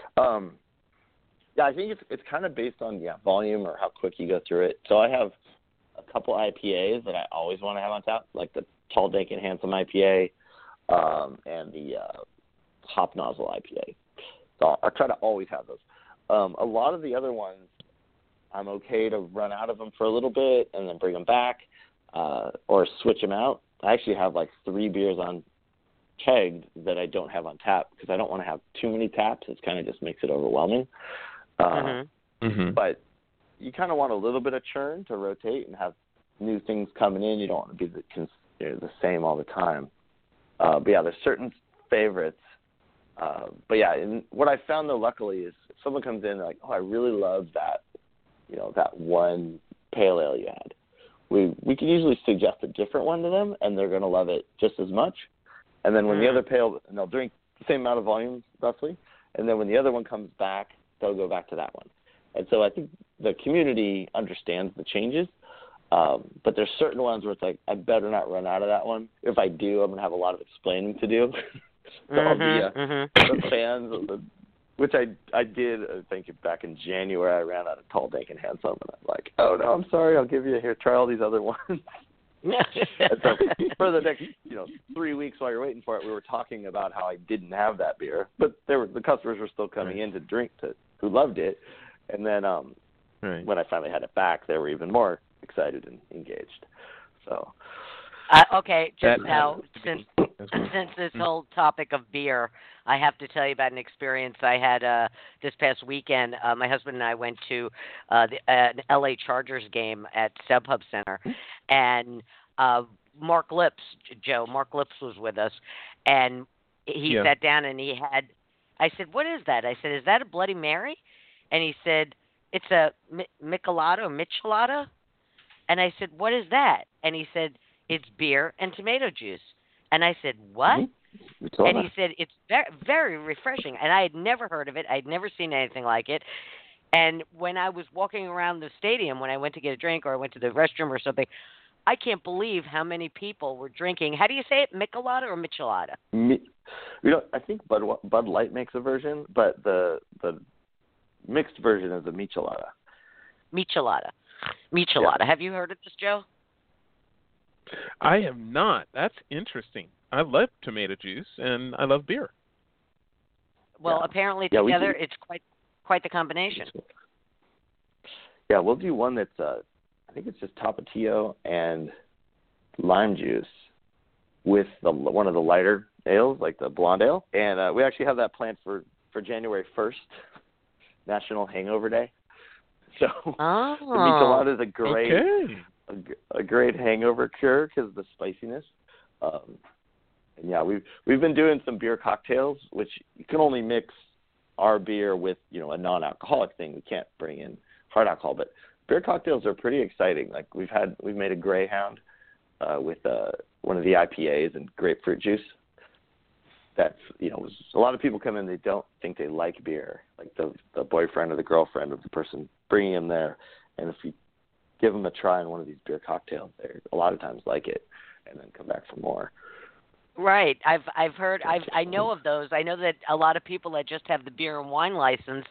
I think it's kind of based on volume or how quick you go through it. So I have a couple IPAs that I always want to have on tap, like the Tall, Dank, and Handsome IPA and the Hop Nozzle IPA. So I try to always have those. A lot of the other ones, I'm okay to run out of them for a little bit and then bring them back or switch them out. I actually have like 3 beers on kegged that I don't have on tap because I don't want to have too many taps. It kind of just makes it overwhelming. But you kind of want a little bit of churn to rotate and have new things coming in. You don't want to be the same all the time. But yeah, there's certain favorites But yeah, and what I found though, luckily, is if someone comes in and like, oh, I really love that, that one pale ale you had. We can usually suggest a different one to them, and they're going to love it just as much. And then when the other and they'll drink the same amount of volume roughly, and then when the other one comes back, they'll go back to that one. And so I think the community understands the changes, but there's certain ones where it's like, I better not run out of that one. If I do, I'm going to have a lot of explaining to do. So I'll be the fans of the, which I did, I think back in January, I ran out of Tall, Dank, and Handsome, and I'm like, oh, no, I'm sorry, I'll give you, here, try all these other ones. And so for the next, 3 weeks while you're waiting for it, we were talking about how I didn't have that beer, but the customers were still coming in to drink, who loved it. And then when I finally had it back, they were even more excited and engaged. So, okay, just now, since this whole topic of beer, I have to tell you about an experience I had this past weekend. My husband and I went to an LA Chargers game at StubHub Center, and Mark Lips was with us, and he sat down and I said, what is that? I said, is that a Bloody Mary? And he said, it's a Michelada or Michelada. And I said, what is that? And he said, it's beer and tomato juice. And I said, what? And he said, it's very, very refreshing. And I had never heard of it. I'd never seen anything like it. And when I was walking around the stadium, when I went to get a drink or I went to the restroom or something, I can't believe how many people were drinking. How do you say it, Michelada or Michelada? I think Bud Light makes a version, but the mixed version is the Michelada. Michelada. Yeah. Have you heard of this, Joe? I have not. That's interesting. I love tomato juice and I love beer. Well, apparently together it's quite the combination. Yeah, we'll do one that's I think it's just Tapatio and lime juice with one of the lighter ales, like the blonde ale, and we actually have that planned for January 1st, National Hangover Day. So the Michelada is a great hangover cure because of the spiciness. And yeah, we've been doing some beer cocktails, which you can only mix our beer with a non-alcoholic thing. We can't bring in hard alcohol, but beer cocktails are pretty exciting. Like we've made a Greyhound with one of the IPAs and grapefruit juice. That's a lot of people come in, they don't think they like beer, like the boyfriend or the girlfriend of the person bringing them there, and if you give them a try on one of these beer cocktails, they a lot of times like it and then come back for more. Right. I've heard. I know of those. I know that a lot of people that just have the beer and wine license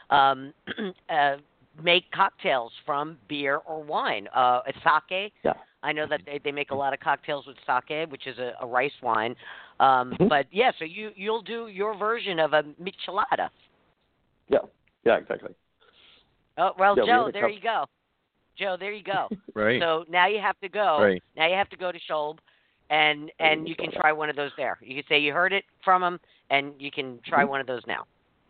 make cocktails from beer or wine. Sake. Yeah. I know that they make a lot of cocktails with sake, which is a rice wine. But yeah, so you'll do your version of a Michelada. Yeah, exactly. Oh well, Joe, there you go. Joe, there you go. Right. So now you have to go. Right. Now you have to go to Scholb, and you can try one of those there. You can say you heard it from them, and you can try one of those now.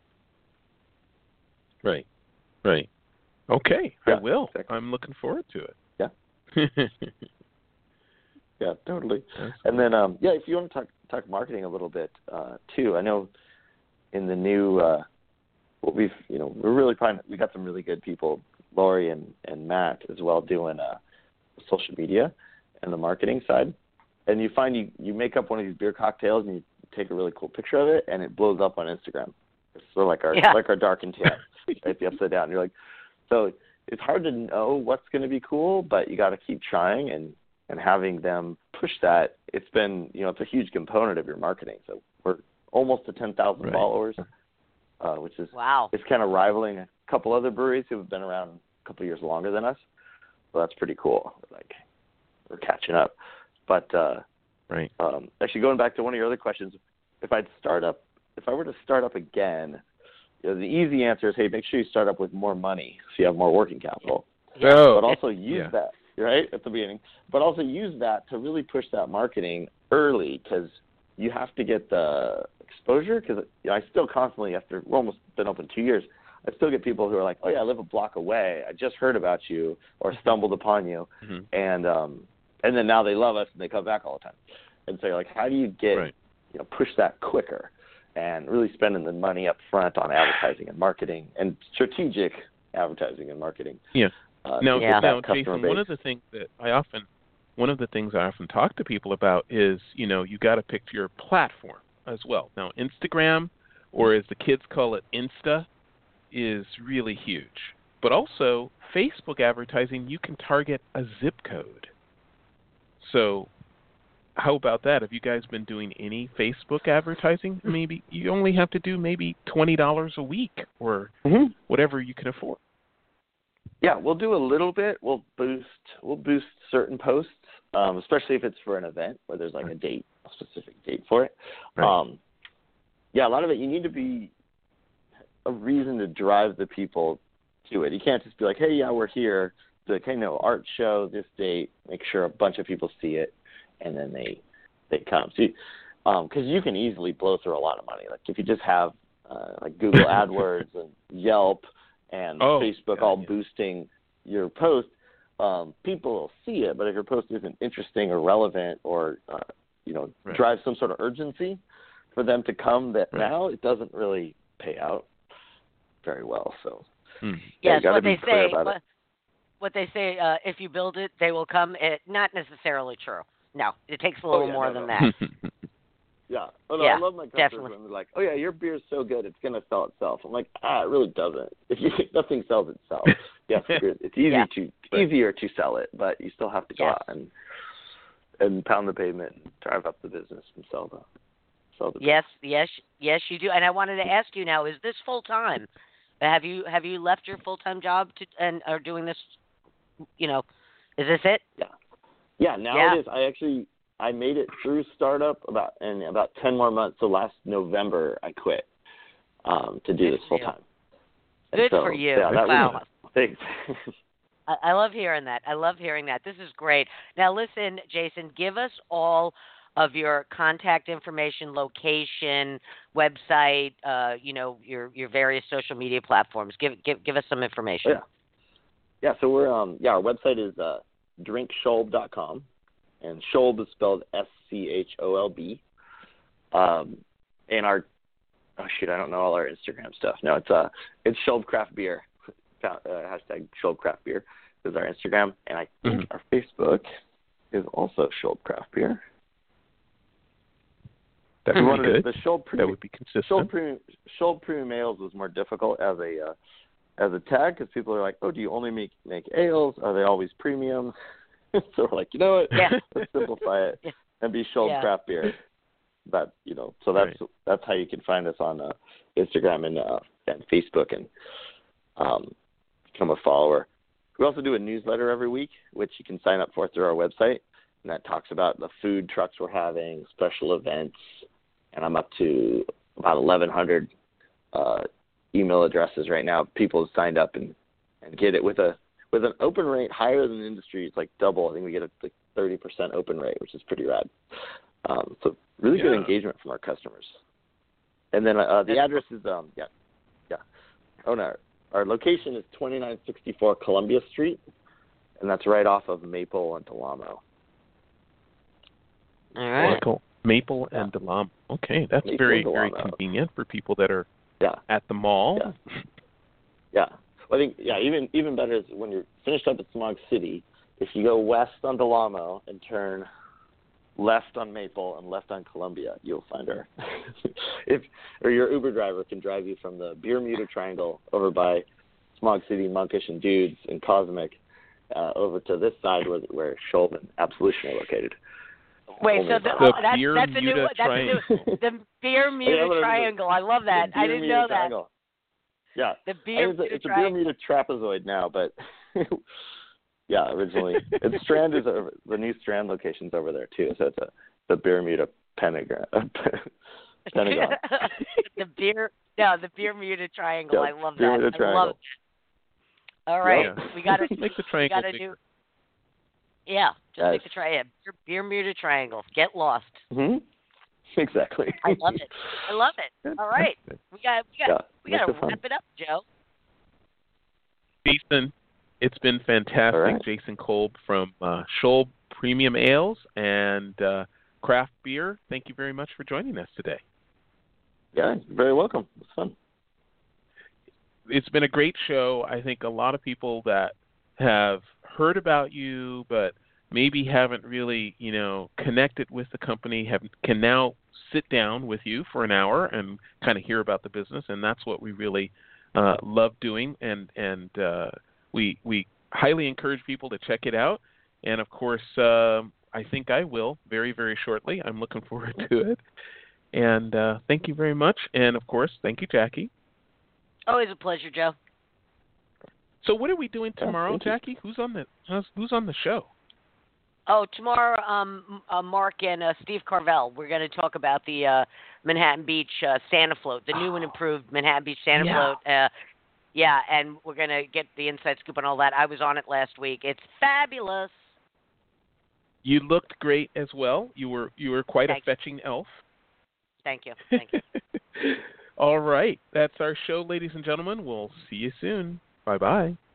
Right. Okay, yeah, I will. Exactly. I'm looking forward to it. Yeah. Yeah, totally. And then, if you want to talk marketing a little bit too, I know in the new, we're really we got some really good people, Lori and Matt as well, doing social media and the marketing side. And you find you make up one of these beer cocktails and you take a really cool picture of it and it blows up on Instagram. It's sort of like our dark and tan, right? The upside down. You're like, so it's hard to know what's going to be cool, but you got to keep trying and having them push that. It's been, it's a huge component of your marketing. So we're almost to 10,000 followers, which is wow. It's kind of rivaling a couple other breweries who have been around a couple of years longer than us. So that's pretty cool. Like we're catching up. But actually, going back to one of your other questions, if I were to start up again, the easy answer is, hey, make sure you start up with more money so you have more working capital. But also use that, right, at the beginning. But also use that to really push that marketing early because you have to get the exposure. Because I still constantly, after we're almost been open 2 years, I still get people who are like, oh, yeah, I live a block away. I just heard about you or stumbled upon you. Mm-hmm. And then now they love us and they come back all the time. And so you're like, how do you get, push that quicker? and really spending the money up front on advertising and marketing and strategic advertising and marketing. Yeah. Now, Jason, base. one of the things I often talk to people about is, you got to pick your platform as well. Now, Instagram, or as the kids call it, Insta, is really huge. But also, Facebook advertising, you can target a zip code. So how about that? Have you guys been doing any Facebook advertising? Maybe you only have to do maybe $20 a week or whatever you can afford. Yeah, we'll do a little bit. We'll boost certain posts, especially if it's for an event where there's like a specific date for it. Right. A lot of it, you need to be a reason to drive the people to it. You can't just be like, hey, yeah, we're here. Be like, hey, no, art show, this date, make sure a bunch of people see it, and then they come. See, because you can easily blow through a lot of money. Like if you just have like Google AdWords and Yelp and Facebook all boosting your post, people will see it. But if your post isn't interesting or relevant or drives some sort of urgency for them to come now, it doesn't really pay out very well. So yes, what they say, if you build it, they will come. Not necessarily true. No, it takes a little more than that. Yeah. Oh, no, I love my customers when they're like, oh, yeah, your beer's so good, it's going to sell itself. I'm like, it really doesn't. Nothing sells itself. Yes, it's easier to sell it, but you still have to go out and pound the pavement and drive up the business and sell the Yes, you do. And I wanted to ask you now, is this full-time? Have you left your full-time job and are doing this, is this it? Yeah, now it is. I made it through startup about 10 more months. So last November I quit to do this full time. Good for you. Yeah, wow. Thanks. I love hearing that. This is great. Now listen, Jason, give us all of your contact information, location, website, your various social media platforms. Give us some information. Yeah. So we're our website is drinkscholb.com. And Scholb is spelled SCHOLB. And our I don't know all our Instagram stuff. No, it's Scholb Craft Beer. Hashtag Scholb Craft Beer is our Instagram, and I think our Facebook is also Scholb Craft Beer. That would be good. That would be consistent. Scholb Premium Ales was more difficult as a tag because people are like, oh, do you only make ales? Are they always premium? So we're like, you know what? Let's simplify it and be Scholb Craft Beer. But so that's how you can find us on Instagram and Facebook and become a follower. We also do a newsletter every week, which you can sign up for through our website, and that talks about the food trucks we're having, special events, and I'm up to about 1,100 email addresses right now. People have signed up and get it with an open rate higher than the industry. It's like double. I think we get a 30% open rate, which is pretty rad. So really good engagement from our customers. And then the address is our location is 2964 Columbia Street, and that's right off of Maple and Del Amo. All right. Cool. Maple and Del Amo. Okay, that's very convenient for people that are at the mall. Yeah. Well, I think even better is when you're finished up at Smog City, if you go west on Del Amo and turn left on Maple and left on Columbia, you'll find her. Or your Uber driver can drive you from the Bermuda Triangle over by Smog City, Monkish, and Dudes and Cosmic over to this side where Scholb and Absolution are located. Wait, so that's a new the Bermuda Triangle. I love that. I didn't know Triangle. Yeah, it's a Bermuda trapezoid now, but originally Strand is the new Strand location's over there too. So it's the Bermuda Pentagon. the Bermuda Triangle. I love that. Triangle. I love it. All right, we got to make the triangle bigger. Make the triangle. Bermuda Triangle. Get lost. Mm-hmm. Exactly. I love it. All right, we got to wrap it up, Joe. Jason, it's been fantastic. Right. Jason Kolb from Scholb Premium Ales and Craft Beer. Thank you very much for joining us today. Yeah, you're very welcome. It's fun. It's been a great show. I think a lot of people that have heard about you but maybe haven't really, connected with the company can now sit down with you for an hour and kind of hear about the business, and that's what we really love doing. And we highly encourage people to check it out. And of course, I think I will very, very shortly. I'm looking forward to it. And thank you very much. And of course, thank you, Jackie. Always a pleasure, Joe. So what are we doing tomorrow, Jackie? Who's on the show? Oh, tomorrow, Mark and Steve Carvel. We're going to talk about the Manhattan Beach Santa Float, the new and improved Manhattan Beach Santa Float. Yeah, and we're going to get the inside scoop on all that. I was on it last week. It's fabulous. You looked great as well. You were quite a fetching elf. Thank you. Thank you. All right. That's our show, ladies and gentlemen. We'll see you soon. Bye-bye.